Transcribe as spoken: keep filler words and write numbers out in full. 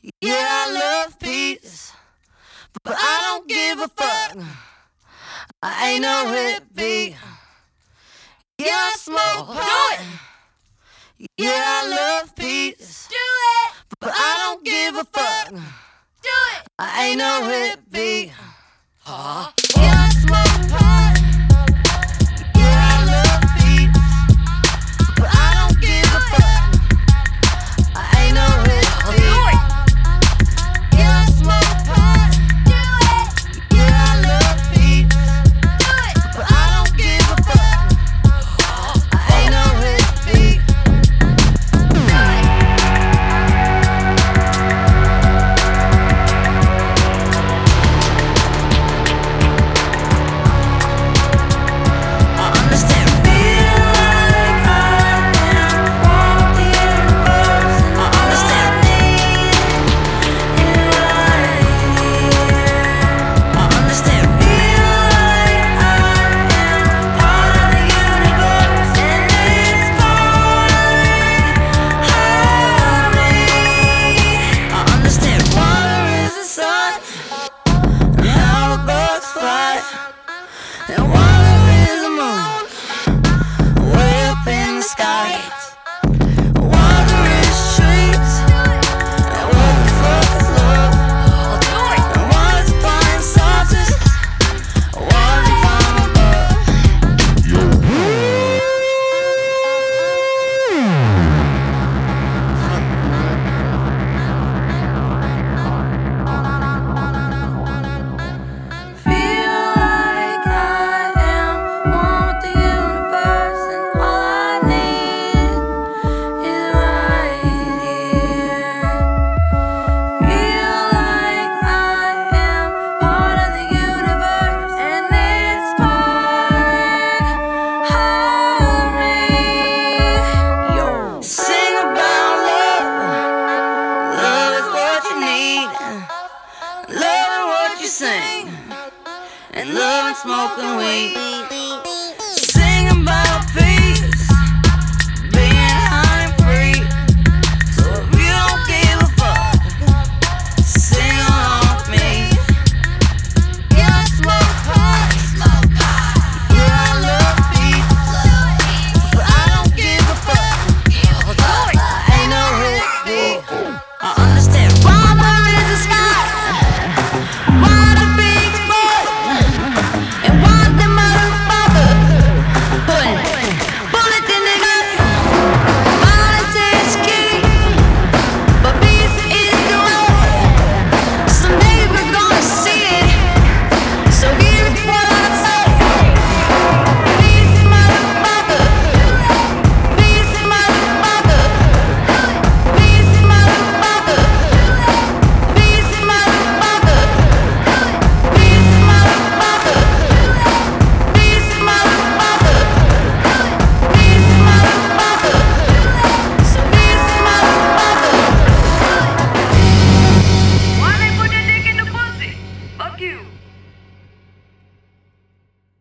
Yeah, I love peace, but I don't give a fuck. I ain't no hippie. Yeah, I smoke pot. Yeah, I love peace. Do it. But I don't give a fuck. Do it. I ain't no hippie. Huh? Yeah, I smoke pot. Yeah, I love peace. But I don't give a fuck. I ain't no hippie. Yeah, I smoke pot. Do it. Yeah, I love peace. Do it. But I don't give a fuck. I ain't no hippie. And water is the moon, way up in the sky. Water is trees, and what the fuck is love? And water's flying saucers, water from above. Loving what you sing and loving smoking weed.